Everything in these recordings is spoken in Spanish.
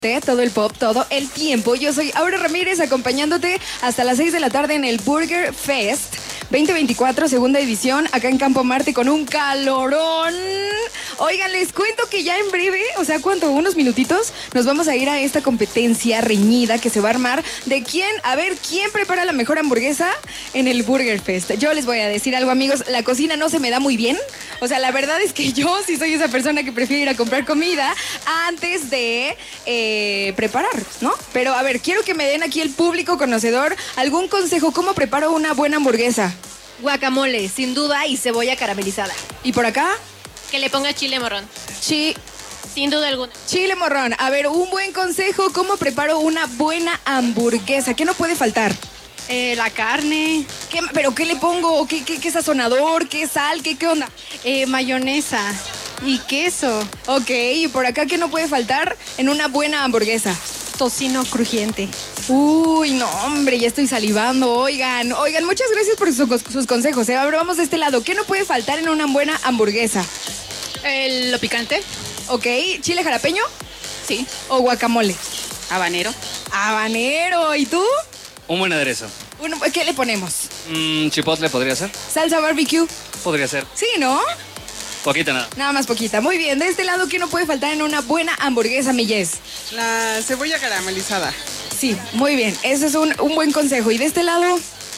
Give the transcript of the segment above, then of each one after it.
Todo el pop, todo el tiempo. Yo soy Aura Ramírez, acompañándote hasta las 6 de la tarde en el Burger Fest 2024, segunda edición, acá en Campo Marte con un calorón. Oigan, les cuento que ya en breve, o sea, ¿cuánto? Unos minutitos, nos vamos a ir a esta competencia reñida que se va a armar de quién prepara la mejor hamburguesa en el Burger Fest. Yo les voy a decir algo, amigos, la cocina no se me da muy bien. O sea, la verdad es que yo sí soy esa persona que prefiere ir a comprar comida antes de preparar, ¿no? Pero a ver, quiero que me den aquí el público conocedor algún consejo. ¿Cómo preparo una buena hamburguesa? Guacamole, sin duda, y cebolla caramelizada. ¿Y por acá? Que le ponga chile morrón. Sin duda alguna. Chile morrón. A ver, un buen consejo. ¿Cómo preparo una buena hamburguesa? ¿Qué no puede faltar? La carne. ¿Pero qué le pongo? ¿Qué sazonador? ¿Qué sal? ¿Qué onda? Mayonesa y queso. Ok, y por acá, ¿qué no puede faltar en una buena hamburguesa? Tocino crujiente. Uy, no, hombre, ya estoy salivando. Oigan, muchas gracias por sus consejos. Ahora vamos de este lado. ¿Qué no puede faltar en una buena hamburguesa? Lo picante. Ok, ¿chile jalapeño? Sí. ¿O guacamole? Habanero. Habanero. ¿Y tú? Un buen aderezo. ¿Qué le ponemos? Chipotle podría ser. ¿Salsa barbecue? Podría ser. Sí, ¿no? Poquita nada. Nada más poquita. Muy bien. De este lado, ¿qué no puede faltar en una buena hamburguesa, mi Jess? La cebolla caramelizada. Sí, muy bien. Ese es un buen consejo. ¿Y de este lado?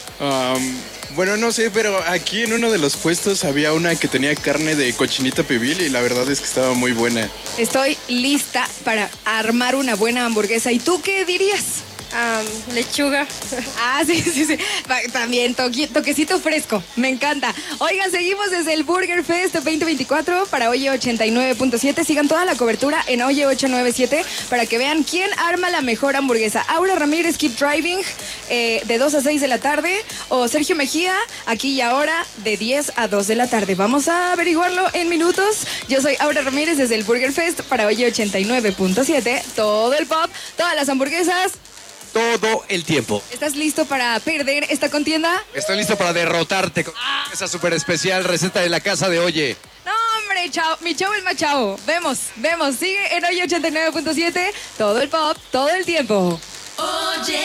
Bueno, no sé, pero aquí en uno de los puestos había una que tenía carne de cochinita pibil y la verdad es que estaba muy buena. Estoy lista para armar una buena hamburguesa. ¿Y tú qué dirías? Lechuga. Sí. También toquecito fresco. Me encanta. Oigan, seguimos desde el Burger Fest 2024 para Oye 89.7. Sigan toda la cobertura en Oye 897 para que vean quién arma la mejor hamburguesa. Aura Ramírez, Keep Driving, de 2 a 6 de la tarde. O Sergio Mejía, aquí y ahora, de 10 a 2 de la tarde. Vamos a averiguarlo en minutos. Yo soy Aura Ramírez desde el Burger Fest para Oye 89.7. Todo el pop, todas las hamburguesas. Todo el tiempo. ¿Estás listo para perder esta contienda? Estoy listo para derrotarte con esa súper especial receta de la casa de Oye. No, hombre, chao. Mi chavo es más chavo. Vemos. Sigue en Oye 89.7. Todo el pop, todo el tiempo. Oye.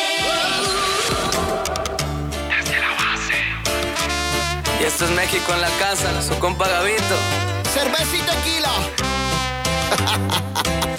Desde la base. Y esto es México en la casa, su compa Gavito. Cerveza y tequila.